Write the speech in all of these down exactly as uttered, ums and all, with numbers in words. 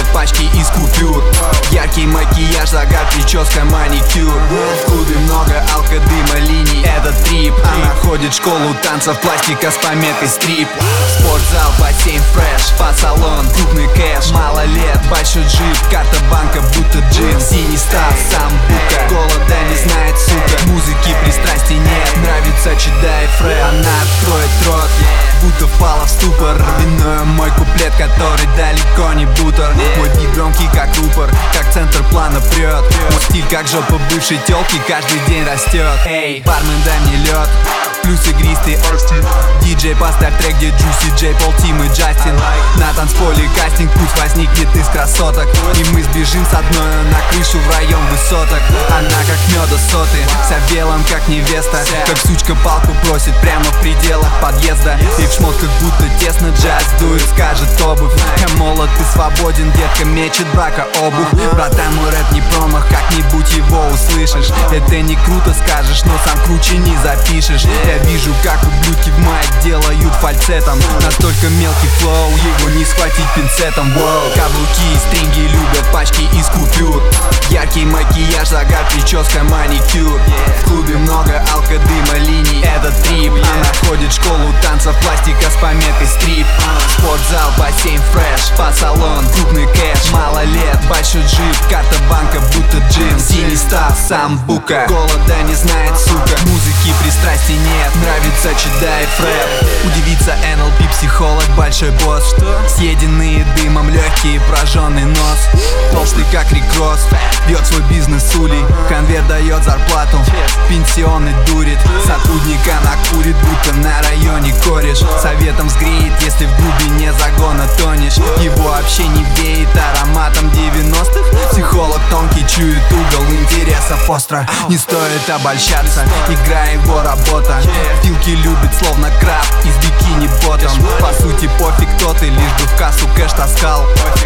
пачки из купюр. Яркий макияж, загар, прическа, маникюр. В клубе много алкодыма, линий, это трип. Она ходит в школу танцев, пластика с пометкой стрип. Спортзал, бассейн, фреш, спа-салон, крупный кэш. Мало лет, большой джип, карта банка, будто джин. Синий став, сам бука, голода не знает, сука. Музыки пристрастий нет, нравится читай фред. Она откроет рот, будто впала в ступор. Виную мой куплет, который далеко не бутер. Мой бит громкий как рупор, как центр плана прет. Мой стиль как жопа бывшей тёлки, каждый день растет. Эй, бармен, дай мне лед, плюс игристый диджей, поставь трек, где Juicy J, Пол, Тим и Джастин. На танцполе кастинг, пусть возникнет из красоток. И мы сбежим с одной на крышу в район высоток. Она как меда соты, вся в белом как невеста. Как сучка палку просит прямо в пределах подъезда. И в шмотках будто тесно, джаз дует, скажет обувь. Я молод, ты свободен, детка мечет брака обувь. Братан, мой рэп не промах, как-нибудь его услышишь. Это не круто скажешь, но сам круче не запишешь. Я вижу, как ублюдки в майк делают фальцетом. Настолько мелкий флоу, его не схватить пинцетом. Воу. Каблуки и стринги любят пачки из купюр. Яркий макияж, загар, прическа, маникюр. В клубе много алкодыма, линий, это трип. Она ходит в школу танцев, пластика с пометкой стрип. Спортзал, бассейн, фреш, спа-салон, крупный кэш. Мало лет, большой джип, карта банка, будто джин. Синий став, сам бука, голода не знает, сука. Музыки пристрастий нет, нравится читай фрэп. Удивится эн эл пи, психолог, большой босс. Съеденные дымом легкие, прожженный нос. Толстый как рекросс, бьет свой бизнес с улей. Конверт дает зарплату, пенсионный дурит. Сотрудника накурит, будто на районе кореш. Советом сгреет, если в глубине загона тонешь. Его вообще не веет ароматом девяностых. Психолог тонкий, чует угол интересов остро. Не стоит обольщаться, игра его работа. Пилки любит словно краб из бикини-ботом. По сути пофиг, кто ты, лишь бы в кассу кэш таскал.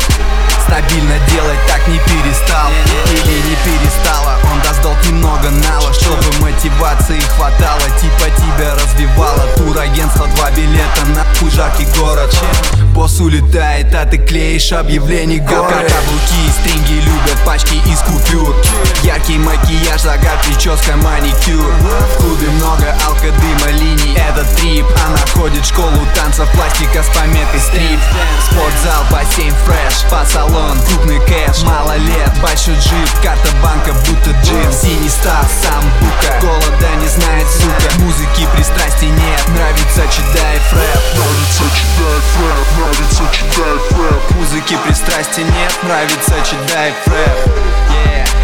Стабильно делать так не перестал или не перестала. Он даст долг немного нала, чтобы мотивации хватало. Типа тебя развивало. Турагентство, два билета на хуй жаркий город. Босс улетает, а ты клеишь объявлений город. Каблуки и стринги любят пачки из купюр. Яркий макияж, загар, прическа, маникюр. В клубе много алкодыма, линий, это трип. Она ходит в школу танцев, пластика с пометкой стрип. Спортзал, бассейн, фреш, спа-салон, крупный кэш. Мало лет, большой джип, карта банка, будто джин. Синий став, сам бука, голода не знает, сука. Музыки пристрастий нет, нравится читай фрэп. Нравится читай фрэп, нравится читай фрэп. Музыки пристрастий нет, нравится читай фрэп. Yeah.